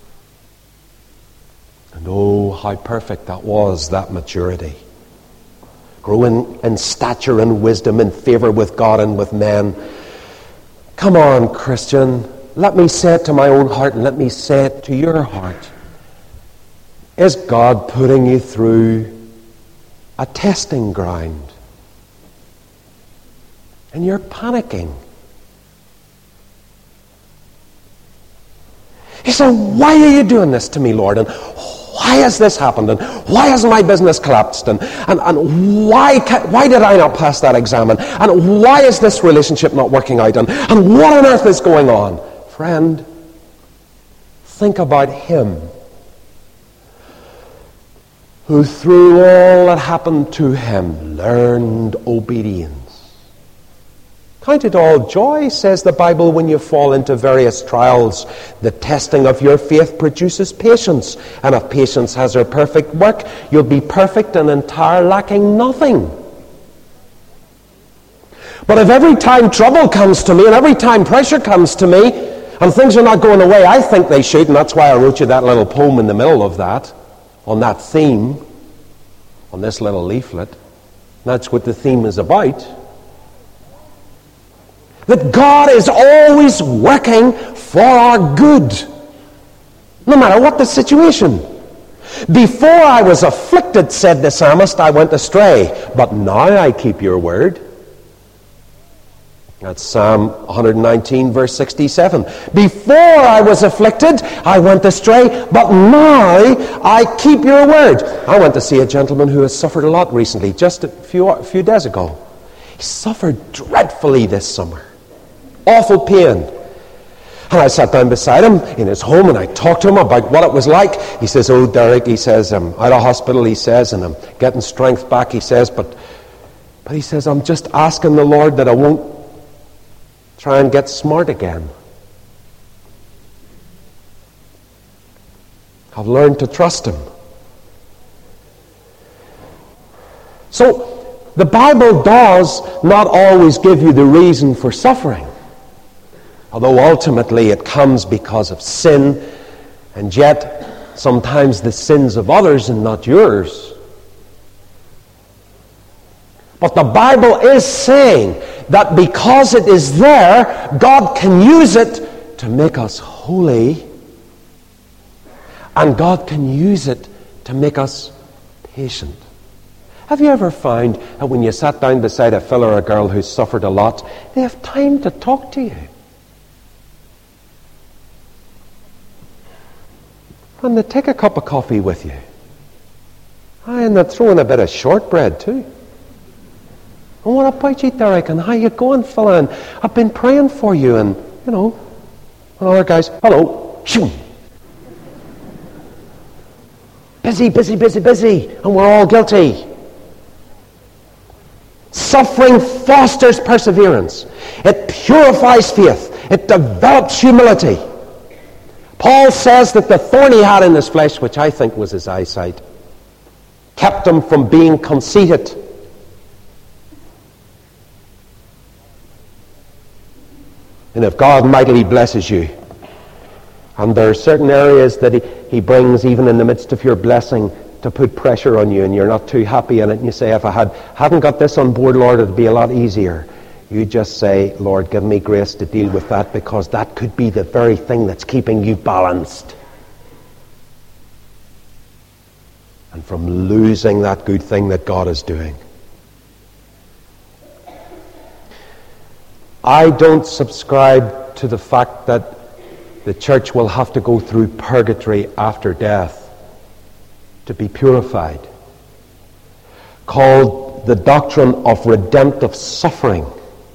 And oh, how perfect that was, that maturity. Growing in stature and wisdom, in favor with God and with men. Come on, Christian, let me say it to my own heart and let me say it to your heart. Is God putting you through a testing ground? And you're panicking. You say, why are you doing this to me, Lord? And why has this happened? And why has my business collapsed? And, and, and why, can, why did I not pass that exam? And, and why is this relationship not working out? And, and what on earth is going on? Friend, think about Him who through all that happened to Him learned obedience. Count it all joy, says the Bible, when you fall into various trials. The testing of your faith produces patience, and if patience has her perfect work, you'll be perfect and entire, lacking nothing. But if every time trouble comes to me, and every time pressure comes to me, and things are not going the way I think they should, and that's why I wrote you that little poem in the middle of that, on that theme, on this little leaflet. That's what the theme is about. That God is always working for our good, no matter what the situation. Before I was afflicted, said the psalmist, I went astray, but now I keep your word. That's Psalm one nineteen, verse sixty-seven. Before I was afflicted, I went astray, but now I keep your word. I went to see a gentleman who has suffered a lot recently, just a few, a few days ago. He suffered dreadfully this summer. Awful pain. And I sat down beside him in his home and I talked to him about what it was like. He says, oh, Derek, he says, I'm out of hospital, he says, and I'm getting strength back, he says, but, but he says, I'm just asking the Lord that I won't try and get smart again. I've learned to trust Him. So, the Bible does not always give you the reason for suffering, although ultimately it comes because of sin, and yet sometimes the sins of others and not yours. But the Bible is saying that because it is there, God can use it to make us holy, and God can use it to make us patient. Have you ever found that when you sat down beside a fellow or a girl who's suffered a lot, they have time to talk to you? And they take a cup of coffee with you. Aye, and they throw in a bit of shortbread too. And what about you, Derek? And how you going, fella? And I've been praying for you. And, you know, and other guys, hello. Shoo. Busy, busy, busy, busy. And we're all guilty. Suffering fosters perseverance. It purifies faith. It develops humility. Paul says that the thorn he had in his flesh, which I think was his eyesight, kept him from being conceited. And if God mightily blesses you, and there are certain areas that he, he brings even in the midst of your blessing to put pressure on you, and you're not too happy in it, and you say, if I had, hadn't got this on board, Lord, it would be a lot easier. You just say, Lord, give me grace to deal with that, because that could be the very thing that's keeping you balanced. And from losing that good thing that God is doing. I don't subscribe to the fact that the church will have to go through purgatory after death to be purified, called the doctrine of redemptive suffering.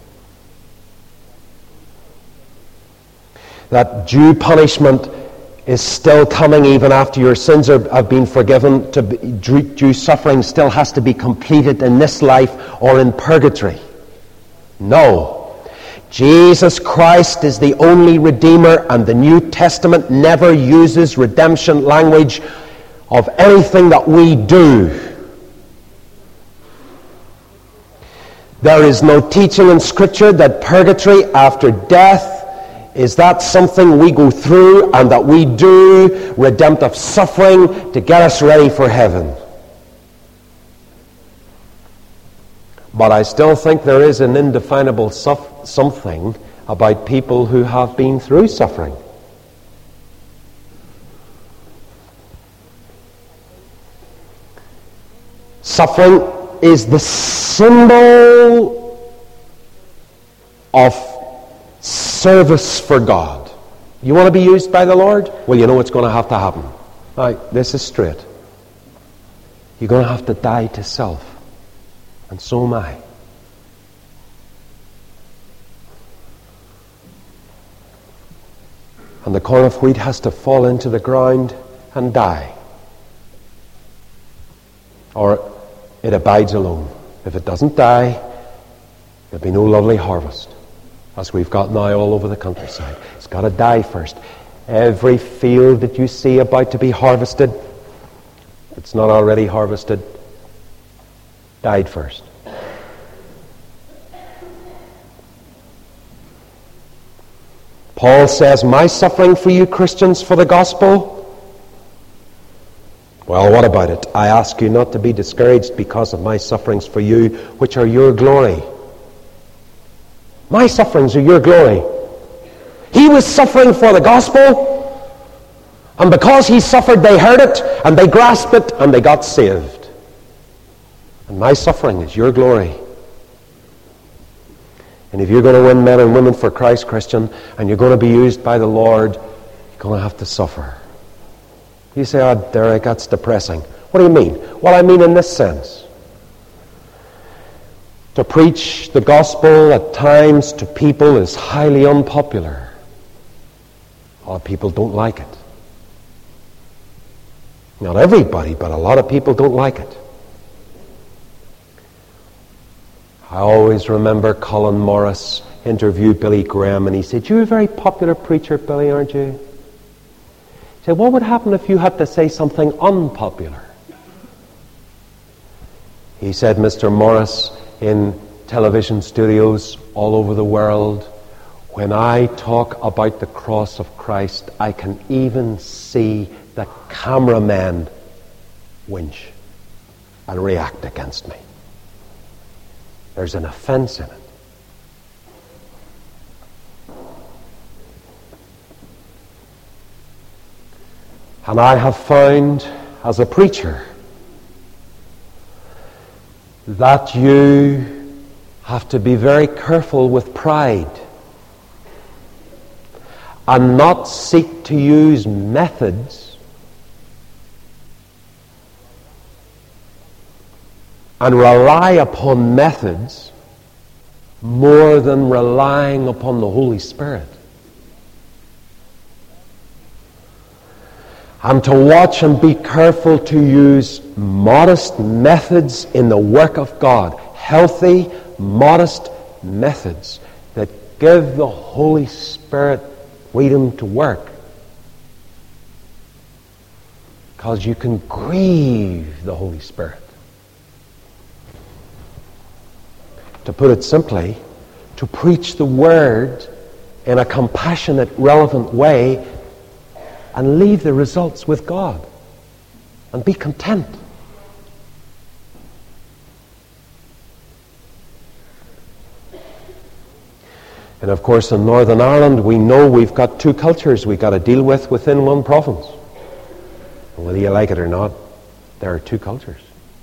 That due punishment is still coming even after your sins are, have been forgiven. To be, due suffering still has to be completed in this life or in purgatory. No. Jesus Christ is the only Redeemer, and the New Testament never uses redemption language of anything that we do. There is no teaching in Scripture that purgatory after death is that something we go through and that we do redemptive suffering to get us ready for heaven. But I still think there is an indefinable suff- something about people who have been through suffering. Suffering is the symbol of service for God. You want to be used by the Lord? Well, you know what's going to have to happen. Right, this is straight. You're going to have to die to self. And so am I. And the corn of wheat has to fall into the ground and die. Or it abides alone. If it doesn't die, there'll be no lovely harvest, as we've got now all over the countryside. It's got to die first. Every field that you see about to be harvested, if it's not already harvested, died first. Paul says, my suffering for you Christians for the gospel? Well, what about it? I ask you not to be discouraged because of my sufferings for you, which are your glory. My sufferings are your glory. He was suffering for the gospel, and because he suffered, they heard it, and they grasped it, and they got saved. And my suffering is your glory. And if you're going to win men and women for Christ, Christian, and you're going to be used by the Lord, you're going to have to suffer. You say, oh, Derek, that's depressing. What do you mean? Well, I mean in this sense. To preach the gospel at times to people is highly unpopular. A lot of people don't like it. Not everybody, but a lot of people don't like it. I always remember Colin Morris interviewed Billy Graham, and he said, you're a very popular preacher, Billy, aren't you? He said, what would happen if you had to say something unpopular? He said, Mister Morris, in television studios all over the world, when I talk about the cross of Christ, I can even see the cameramen winch and react against me. There's an offense in it. And I have found, as a preacher, that you have to be very careful with pride and not seek to use methods and rely upon methods more than relying upon the Holy Spirit. And to watch and be careful to use modest methods in the work of God. Healthy, modest methods that give the Holy Spirit freedom to work. Because you can grieve the Holy Spirit. To put it simply, to preach the Word in a compassionate, relevant way and leave the results with God and be content. And of course in Northern Ireland we know we've got two cultures we've got to deal with within one province. And whether you like it or not, there are two cultures.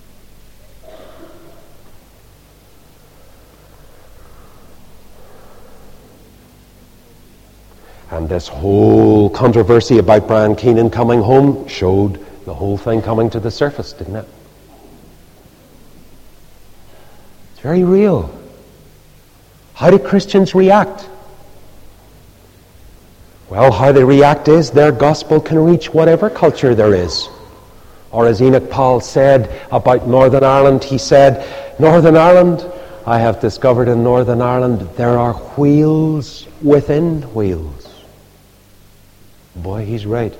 And this whole controversy about Brian Keenan coming home showed the whole thing coming to the surface, didn't it? It's very real. How do Christians react? Well, how they react is their gospel can reach whatever culture there is. Or as Enoch Powell said about Northern Ireland, he said, Northern Ireland, I have discovered in Northern Ireland there are wheels within wheels. Boy, he's right.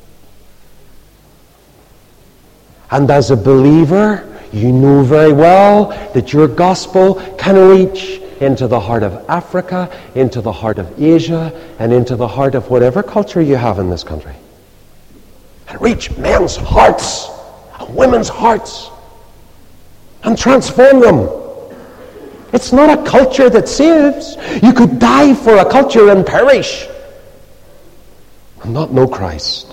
And as a believer, you know very well that your gospel can reach into the heart of Africa, into the heart of Asia, and into the heart of whatever culture you have in this country. And reach men's hearts, and women's hearts, and transform them. It's not a culture that saves. You could die for a culture and perish and not know Christ.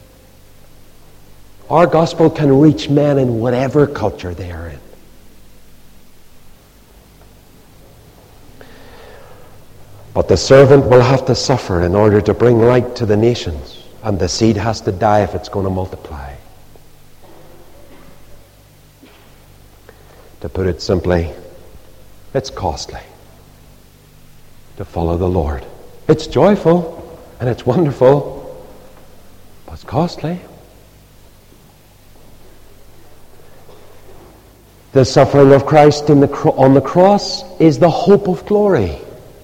Our gospel can reach men in whatever culture they are in. But the servant will have to suffer in order to bring light to the nations, and the seed has to die if it's going to multiply. To put it simply, it's costly to follow the Lord. It's joyful and it's wonderful, but it's costly. The suffering of Christ in the cro- on the cross is the hope of glory.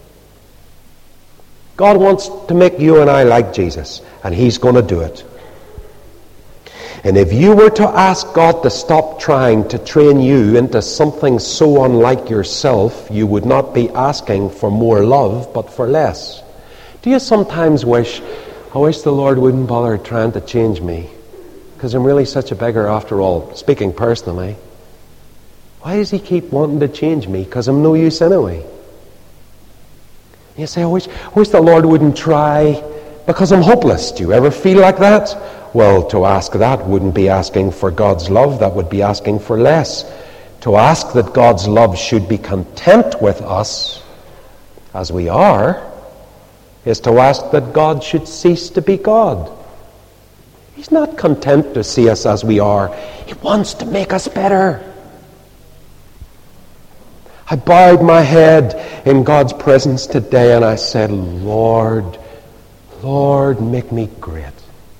God wants to make you and I like Jesus, and He's going to do it. And if you were to ask God to stop trying to train you into something so unlike yourself, you would not be asking for more love, but for less. Do you sometimes wish, I wish the Lord wouldn't bother trying to change me, because I'm really such a beggar after all, speaking personally. Why does He keep wanting to change me? Because I'm no use anyway. You say, I wish, I wish the Lord wouldn't try because I'm hopeless. Do you ever feel like that? Well, to ask that wouldn't be asking for God's love. That would be asking for less. To ask that God's love should be content with us as we are is to ask that God should cease to be God. He's not content to see us as we are. He wants to make us better. I bowed my head in God's presence today and I said, Lord, Lord, make me great.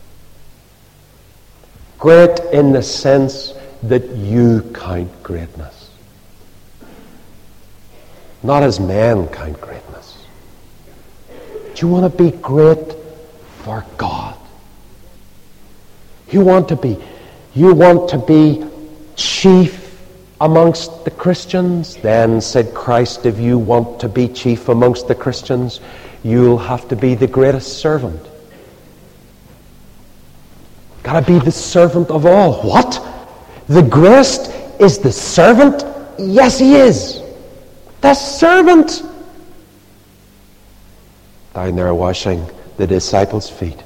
Great in the sense that you count greatness. Not as men count greatness. Do you want to be great for God? You want to be, you want to be chief amongst the Christians? Then said Christ, if you want to be chief amongst the Christians, you'll have to be the greatest servant. Got to be the servant of all. What? The greatest is the servant? Yes, he is. The servant. Down there washing the disciples' feet.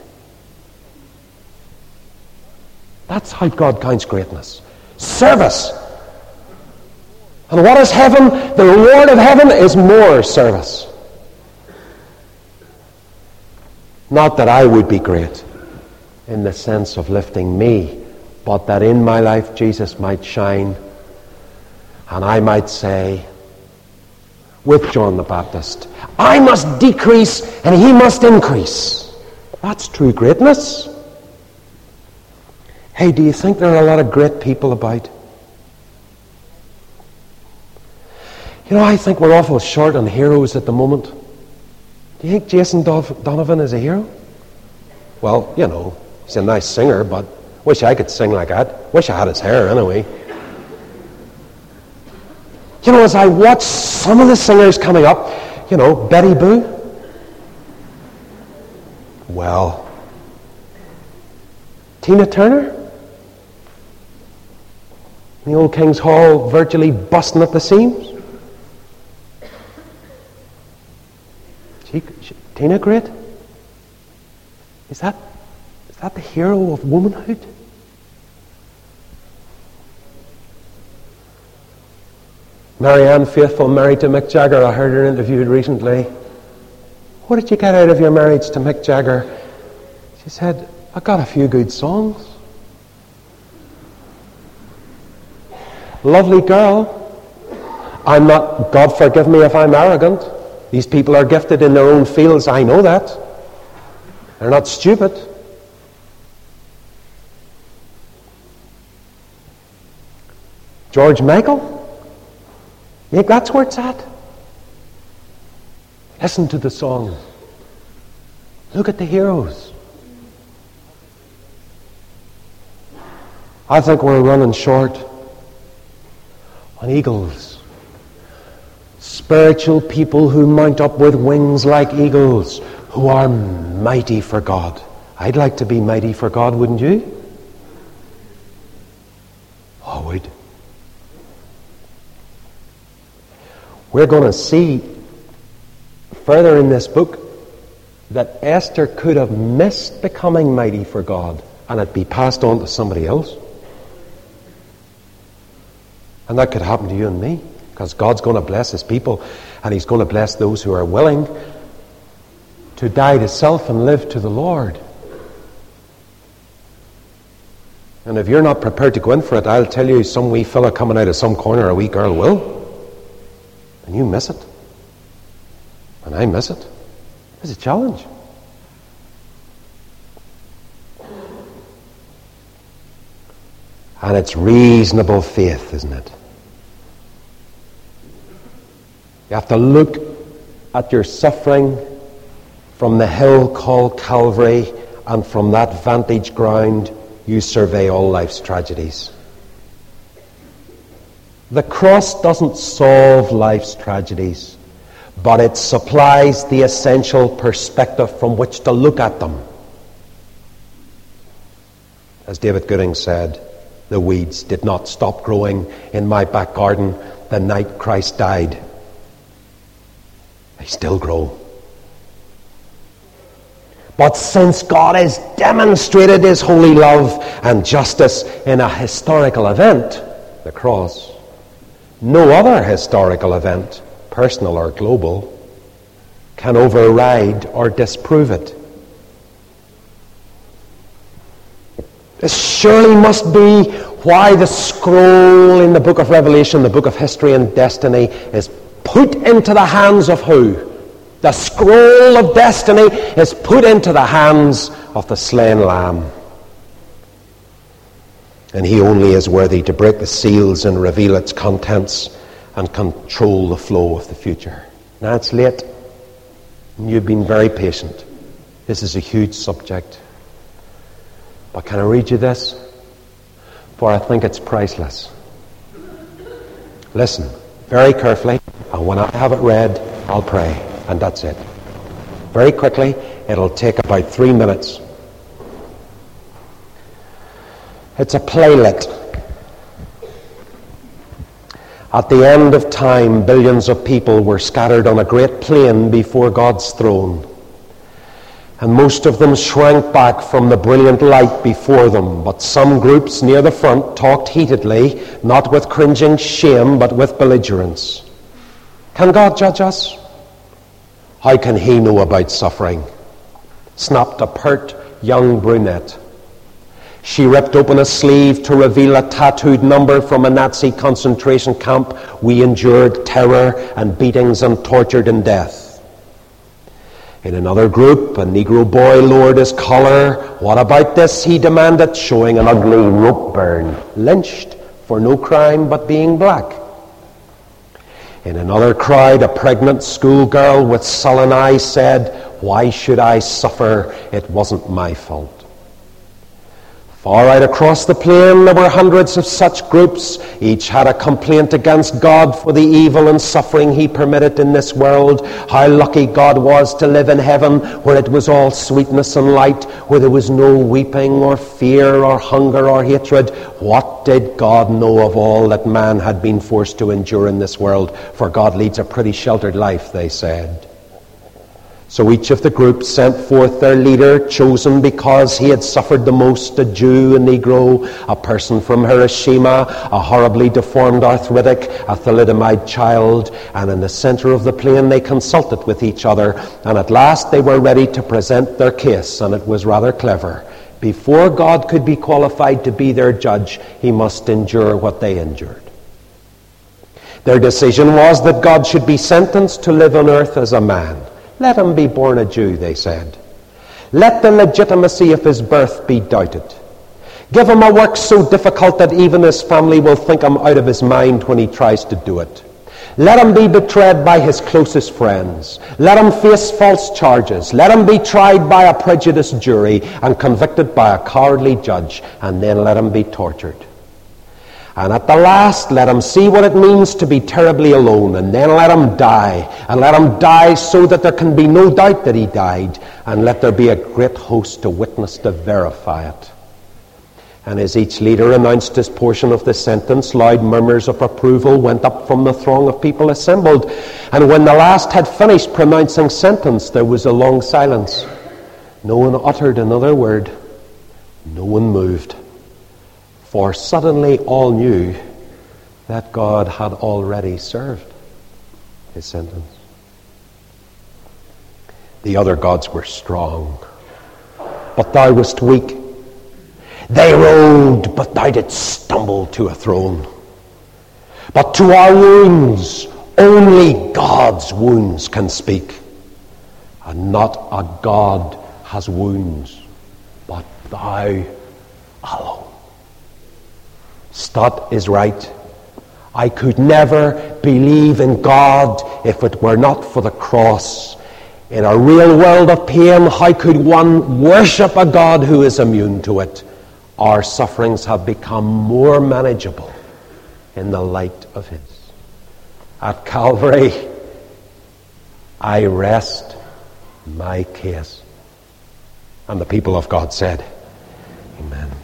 That's how God counts greatness. Service. And what is heaven? The reward of heaven is more service. Not that I would be great in the sense of lifting me, but that in my life Jesus might shine And I might say, with John the Baptist, I must decrease and he must increase. That's true greatness. Hey, do you think there are a lot of great people about? You know, I think we're awful short on heroes at the moment. Do you think Jason Donovan is a hero? Well, you know, he's a nice singer, but wish I could sing like that. Wish I had his hair anyway. You know, as I watch some of the singers coming up, you know, Betty Boo. Well, Tina Turner. The old King's Hall virtually busting at the seams. She, she, Tina great? Is that, is that the hero of womanhood? Marianne Faithfull, married to Mick Jagger. I heard her interviewed recently. What did you get out of your marriage to Mick Jagger? She said, I got a few good songs. Lovely girl. I'm not, God forgive me if I'm arrogant. These people are gifted in their own fields. I know that. They're not stupid. George Michael. You think that's where it's at? Listen to the songs. Look at the heroes. I think we're running short on eagles. Spiritual people who mount up with wings like eagles, who are mighty for God. I'd like to be mighty for God, wouldn't you? I would. We're going to see further in this book that Esther could have missed becoming mighty for God and it be passed on to somebody else. And that could happen to you and me, because God's going to bless his people, and he's going to bless those who are willing to die to self and live to the Lord. And if you're not prepared to go in for it, I'll tell you, some wee fella coming out of some corner, a wee girl will. And you miss it. And I miss it. It's a challenge. And it's reasonable faith, isn't it? You have to look at your suffering from the hill called Calvary, and from that vantage ground you survey all life's tragedies. The cross doesn't solve life's tragedies, but it supplies the essential perspective from which to look at them. As David Gooding said, the weeds did not stop growing in my back garden the night Christ died. They still grow. But since God has demonstrated his holy love and justice in a historical event, the cross, no other historical event, personal or global, can override or disprove it. This surely must be why the scroll in the book of Revelation, the book of history and destiny, is put into the hands of who? The scroll of destiny is put into the hands of the slain Lamb. And he only is worthy to break the seals and reveal its contents and control the flow of the future. Now it's late, and you've been very patient. This is a huge subject. But can I read you this? For I think it's priceless. Listen very carefully, and when I have it read, I'll pray, and that's it. Very quickly, it'll take about three minutes. It's a playlet. At the end of time, billions of people were scattered on a great plain before God's throne. And most of them shrank back from the brilliant light before them. But some groups near the front talked heatedly, not with cringing shame, but with belligerence. Can God judge us? How can he know about suffering? Snapped a pert young brunette. She ripped open a sleeve to reveal a tattooed number from a Nazi concentration camp. We endured terror and beatings and tortured in death. In another group, a Negro boy lowered his collar. What about this, he demanded, showing an ugly rope burn. Lynched for no crime but being black. In another crowd, a pregnant schoolgirl with sullen eyes said, "Why should I suffer? It wasn't my fault." Far out across the plain, there were hundreds of such groups. Each had a complaint against God for the evil and suffering he permitted in this world. How lucky God was to live in heaven, where it was all sweetness and light, where there was no weeping or fear or hunger or hatred. What did God know of all that man had been forced to endure in this world? For God leads a pretty sheltered life, they said. So each of the groups sent forth their leader, chosen because he had suffered the most, a Jew, a Negro, a person from Hiroshima, a horribly deformed arthritic, a thalidomide child. And in the center of the plain they consulted with each other, and at last they were ready to present their case, and it was rather clever. Before God could be qualified to be their judge, he must endure what they endured. Their decision was that God should be sentenced to live on earth as a man. Let him be born a Jew, they said. Let the legitimacy of his birth be doubted. Give him a work so difficult that even his family will think him out of his mind when he tries to do it. Let him be betrayed by his closest friends. Let him face false charges. Let him be tried by a prejudiced jury and convicted by a cowardly judge, and then let him be tortured. And at the last, let him see what it means to be terribly alone, and then let him die, and let him die so that there can be no doubt that he died, and let there be a great host to witness to verify it. And as each leader announced his portion of the sentence, loud murmurs of approval went up from the throng of people assembled. And when the last had finished pronouncing sentence, there was a long silence. No one uttered another word. No one moved. For suddenly all knew that God had already served his sentence. The other gods were strong, but thou wast weak. They rode, but thou didst stumble to a throne. But to our wounds, only God's wounds can speak. And not a God has wounds, but thou alone. Stott is right. I could never believe in God if it were not for the cross. In a real world of pain, how could one worship a God who is immune to it? Our sufferings have become more manageable in the light of his. At Calvary, I rest my case. And the people of God said, Amen.